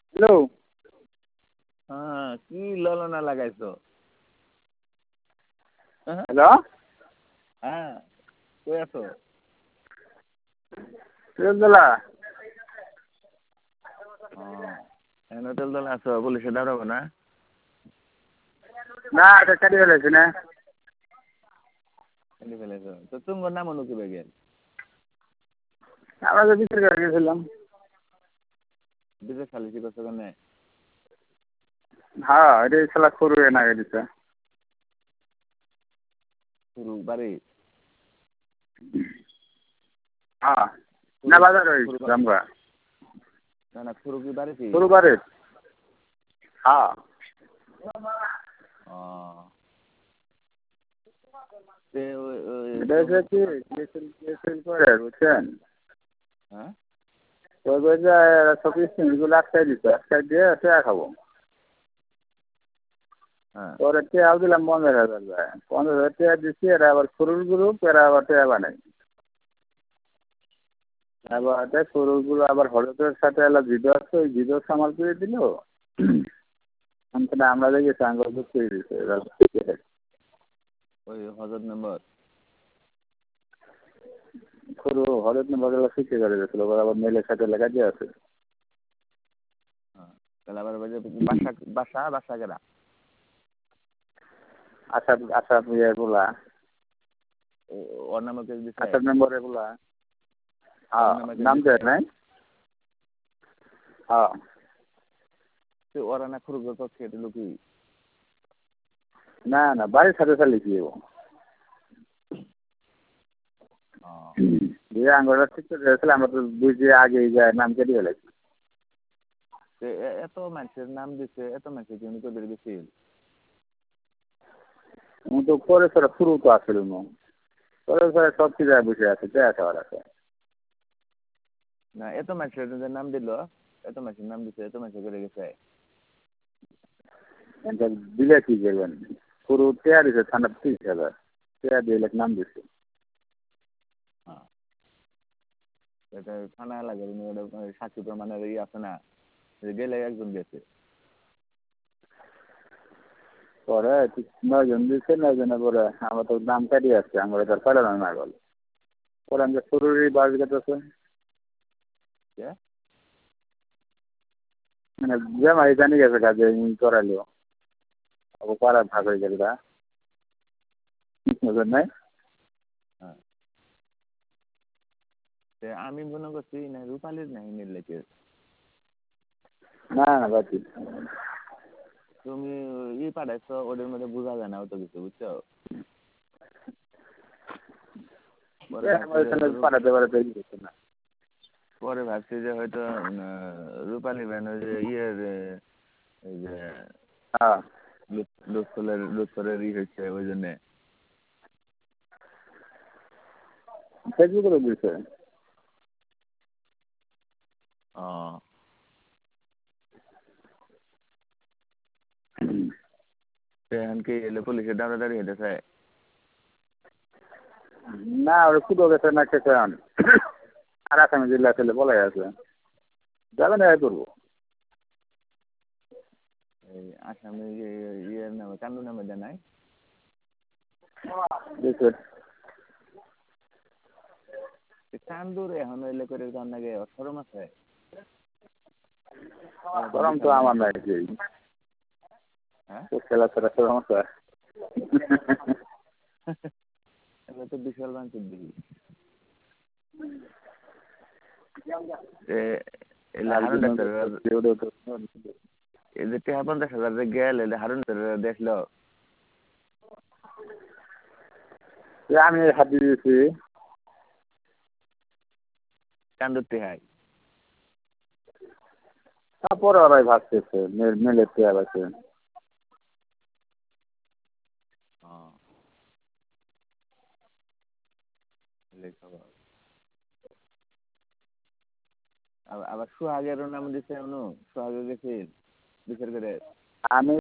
Hello. হ্যাঁ, কি ললনা লাগাইছো? হ্যাঁ, হ্যালো। হ্যাঁ, কই আছো? তেলতলা। এনে তেলতলা আছো, পুলিশে দাঁড়াবো না? না এটা কাটি ফেলেছি না। কেটে ফেলেছো তো, তোমার নাম অনুকি বেগেল? আমরা তো বিচার করে গেছিলাম। বিদেশ খালিসি করছো কেন? হ্যাঁ এটা খেলা করবে না দিচ্ছে। শুরু বাড়ি হ্যাঁ না বাজার ওই আমরা না না, শুরু কি বাড়িতে? শুরুবারে। হ্যাঁ এটা হচ্ছে কি কেসেল করে বুঝছেন। হ্যাঁ ওই যে সব স্টিমগুলো আটকাই দিচ্ছে, আটকাই দিয়ে টেয়া খাবো। হ্যাঁ পরে টেয়াও দিলাম 15,000 টাকা, 15,000 টেয়া দিচ্ছি। এরা আবার ফুরুল গ্রুপ, এরা আবার টেয়া বানাই। আবার ফুরুলগুলো আবার হলুদের সাথে এলা ভিডিও আছে, ওই ভিডিও সামাল করে দিল। আমরা দেখেছি আঙ্গুল বুঝতে দিয়েছে। ওই হজরত মেম্বার পুরো হলুদ বদলা শিখে করে দিয়েছিল, আবার মেলের সাথে লেখা দিয়ে আছে। তাহলে আবার বাসা বাসা বাসা গেলা আসাদ আসাদ এগুলা ওর নামে কেস দিছে? আসাদ মেম্বার এগুলা হ্যাঁ নাম দেয় নাই। হ্যাঁ ওরা না শুরু করছে এটা লোকি না না বাড়ির সাথে চালিয়েছি দিয়ে আঙ্গুলটা ঠিক করে দিয়েছিল। আমরা তো বুঝে আগে যায় নাম কেটে গেলেছি। এত মানুষের নাম দিছে, এত মানুষের জন্য তোদের গেছিল। তো পরে সারা শুরু তো আসছিল পরে সারা সব কিছু বসে আছে দেখাবার আছে না এত মানুষের নাম দিল, এত মানুষের নাম দিছে, এত মানুষের করে গেছে। দিলে কি করবেন, পুরো টেয়া দিছে ঠান্ডা 30,000 টেয়া দিয়ে নাম দিচ্ছে। এটা থানা লাগে সাক্ষী প্রমাণের ই আছে না, গেলে একজন গেছে। পরে 9 জন দিচ্ছে, 9 জনের পরে আমরা তো নাম কাটিয়ে আসছে, আমরা তার পাঠানো না গেল। পরে আমাদের শরীরই বাস গেছে মানে জামাই জানি গেছে কাজে করালো পাড়ার ভাগ হয়ে গেল নাই। আমি মনে করছি না রূপালীর নাই নির্লেকে। না না বাকি তুমি ই পাঠাইছো, ওদের মধ্যে বোঝা যায় না অত কিছু, বুঝছো? পাঠাতে পাঠাতে না। পরে ভাবছি যে হয়তো রূপালী ব্যান ওই যে ইয়ের এই যে হ্যাঁ লুৎফরের ই হয়েছে ওই জন্যে। ফেসবুকে দিয়েছে। কি এলে পুলিশের দাঁড়াদাঁড়ি হেঁটেছে? না ওরা কুটো গেছে না খেতে আর আসামি জেলা ছেলে বলাই আছে যাবে না করবো। এই আসামি ইয়ের নামে কান্দু নামে জানাই কান্দুর এখন এলে করে নাকি সরম আছে। গরম তো আমার নাই খেলা ছাড়া সরম আছে। এগুলো তো বিশাল বাঞ্চের দিকে হারুন ডাক্তার এই যে 50,000 গেল হারুন দেখলো। আমি হাতি দিয়েছি কান্দুর টেহাই তারপরে ওরাই ভাবতেছে মেলে পেয়ার আছে। আবার সোহাগেরও নাম দিছে সোহাগে গেছিল বিচার করে। আমি